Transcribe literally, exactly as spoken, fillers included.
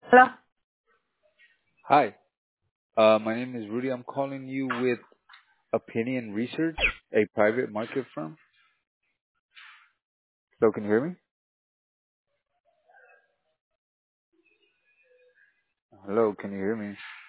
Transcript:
Hello? Hi, uh, my name is Rudy. I'm calling you with Opinion Research, a private market firm. So can you hear me? Hello, can you hear me?